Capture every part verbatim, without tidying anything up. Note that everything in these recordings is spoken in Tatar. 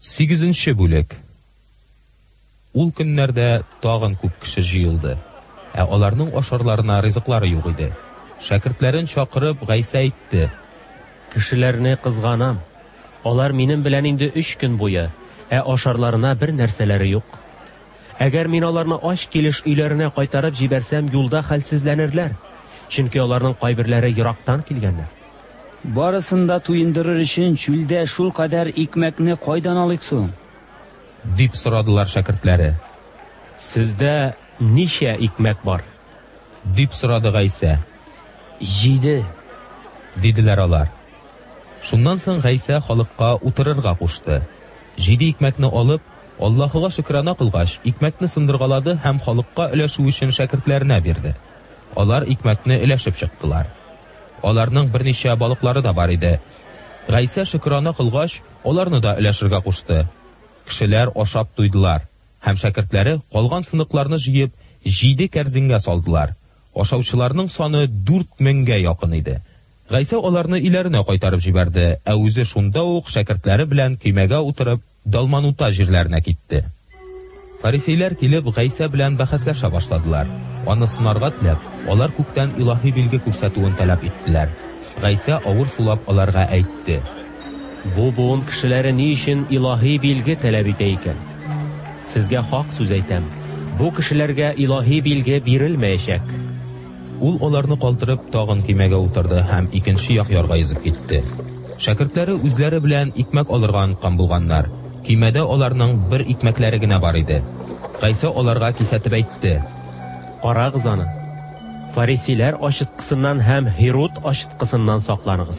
Сигезенче бүлек. Ул көннәрдә тагын күп кеше җыелды, ә аларның ашарларына ризыклары юк иде. Шәкертләрен чакырып, Гайса әйтте: Кешеләрне кызганам. Алар минем белән инде өч көн буе, ә ашарларына бер нәрсәләре юк. Әгәр мин аларны ач килеш өйләренә кайтарып җибәрсәм, юлда хәлсезләнерләр, чөнки аларның кайберләре ерактан килгәннәр. Барысында туендырыр өчен чүлдә шул кадәр икмәкне кайдан алыйк соң? Дип сорадылар шәкертләре. Сездә ничә икмәк бар? Дип сорады Гайса. Җиде. Диделәр алар. Шуннан соң Гайса халыкка утырырга кушты. Җиде икмәкне алып, Аллаһыга шөкранә кылгач, икмәкне сындыргалады һәм халыкка өләшү өчен шәкертләренә бирде. Алар икмәкне өләшеп чыктылар. Аларның берничә балыклары да бар иде. Гайса шөкранә кылгач, аларны да өләшергә кушты. Кешеләр ашап туйдылар, һәм шәкертләре калган сыныкларны җыеп, җиде кәрзингә салдылар. Ашаучыларның саны дүрт меңгә якын иде. Гайса аларны иләренә кайтарып җибәрде, ә үзе шунда ук шәкертләре белән көймәгә утырып, Далманута җирләренә китте. Фарисейләр килеп Гайса белән бәхәсләшә башладылар. Аны сынарга теләп, алар күктән илаһи билге күрсәтүен таләп иттеләр. Гайса авыр сулап аларга әйтте: Бу буын кешеләре ни өчен илаһи билге таләп итә икән? Сезгә хак сүз әйтәм. Бу кешеләргә илаһи билге бирелмәячәк. Ул аларны калтырып тагын көймәгә утырды һәм икенче як ярга йөзеп китте. Шәкертләре үзләре белән икмәк алырга оныткан булганнар. Көймәдә аларның бер икмәкләре генә бар иде. Гайса аларга кисәтеп әйтте: Карагыз аны. Фарисейләр ашыткысыннан һәм Херод ашыткысыннан сакланыгыз.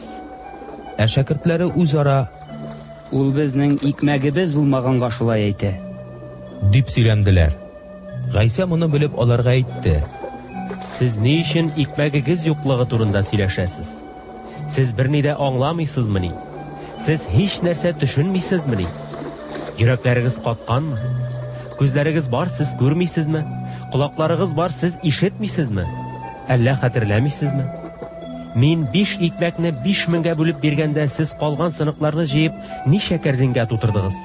Ә шәкертләре үзара: Ул безнең икмәгебез булмаганга шулай әйтә. Дип сөйләнделәр. Гайса моны белеп аларга әйтте: Сез ни өчен икмәгегез юклыгы турында сөйләшәсез? Сез берни дә аңламыйсызмыни? Сез һич нәрсә төшенмисезмени? Йөрәкләрегез катканмы? Күзләрегез бар, сез күрмисезме? Колакларыгыз бар, сез ишетмисезме? Әллә хәтерләмисезме? Мин биш икмәкне биш меңгә бүлеп биргәндә, сез калган сыныкларны җыеп, ничә кәрзингә тутырдыгыз?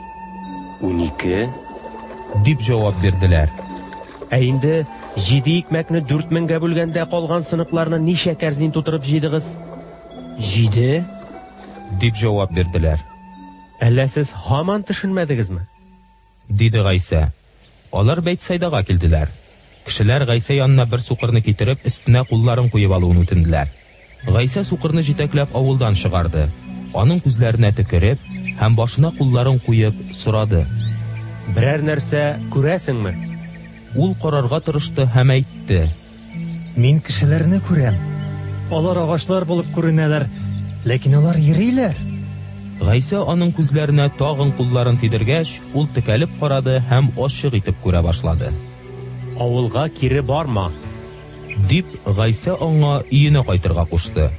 унике. Дип җавап бирделәр. Ә инде җиде икмәкне дүрт меңгә бүлгәндә калган сыныкларны ничә кәрзин тутырып җыйдыгыз? Җиде. Дип җавап бирделәр. Әллә сез һаман төшенмәдегезме? Диде Гайса. Алар Бәйтсайдага килделәр. Кешеләр Гайса янына бер сукырны китереп, өстенә кулларын куеп алуын үтенделәр. Гайса сукырны җитәкләп авылдан чыгарды. Аның күзләренә төкереп һәм башына кулларын куеп сорады: Берәр нәрсә күрәсеңме? Ул карарга тырышты һәм әйтте: Мин кешеләрне күрәм. Алар агачлар булып күренәләр, ләкин алар йөриләр. Гайса аның күзләренә тагын кулларын тидергәч, ул текәлеп карады һәм ачык итеп күрә башлады. Авылга кире барма. Дип Гайса аңа өенә кайтырга кушты.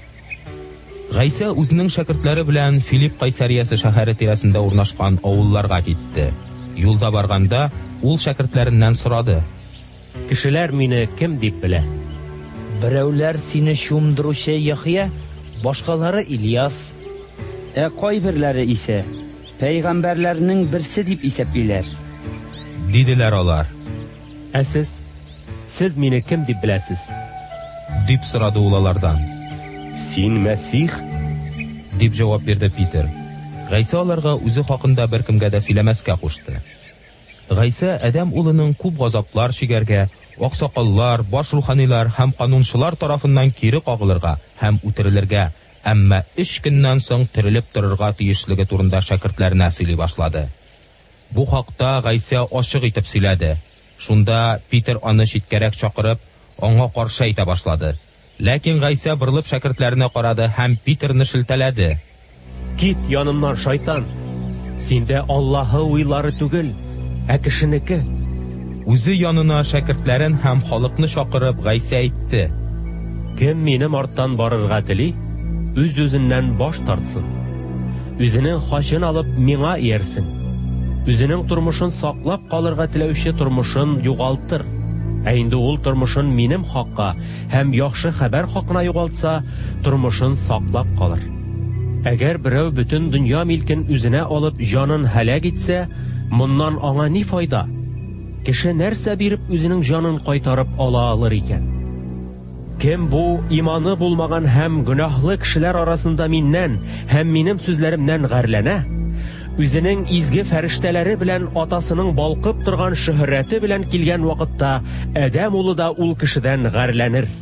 Гайса үзенең шәкертләре белән Филипп Кайсариясе шәһәре тирәсендә урнашкан авылларга китте. Юлда барганда, ул шәкертләреннән сорады: Кешеләр мине кем дип белә? Берәүләр сине чумдыручы Яхья, башкалары Ильяс, ә кайберләре исә пәйгамбәрләрнең берсе дип исәплиләр. Диделәр алар. Ә сез? Сез мине кем дип беләсез? Дип сорады ул алардан. Син Мәсих? Дип җавап бирде Питер. Гайса аларга үзе хакында беркемгә дә сөйләмәскә кушты. Гайса Адәм улының күп газаплар чигәргә, аксакаллар, баш руханилар һәм канунчылар тарафыннан кире кагылырга һәм үтерелергә, әмма өч көннән соң терелеп торырга тиешлеге турында шәкертләренә сөйли башлады. Бу хакта Гайса ачык итеп сөйләде. Шунда Питер аны читкәрәк чакырып, аңа каршы әйтә башлады. Ләкин Гайса борылып шәкертләренә карады һәм Питерны шелтәләде. Кит янымнан, шайтан! Синдә Аллаһы уйлары түгел, ә кешенеке. Үзе янына шәкертләрен һәм халыкны чакырып Гайса әйтте: Кем минем арттан барырга тели, үз-үзеннән баш тартсын. Үзенең хачын алып миңа иярсен. Үзенең тормышын саклап калырга теләүче тормышын югалтыр. Ә инде ул тормышын минем хакка һәм яхшы хәбәр хакына югалтса, тормышын саклап калыр. Әгәр берәү бөтен дөнья милкен үзенә алып җанын һәлак итсә, моннан аңа ни файда? Кеше нәрсә биреп үзенең җанын кайтарып ала алыр икән? Кем бу иманы булмаган һәм гөнаһлы кешеләр арасында миннән һәм минем сүзләремнән гәрләнә, үзенең изге фәрештәләре белән атасының балкып торган шөһрәте белән килгән вакытта Адәм улы да ул кешедән гәрләнер.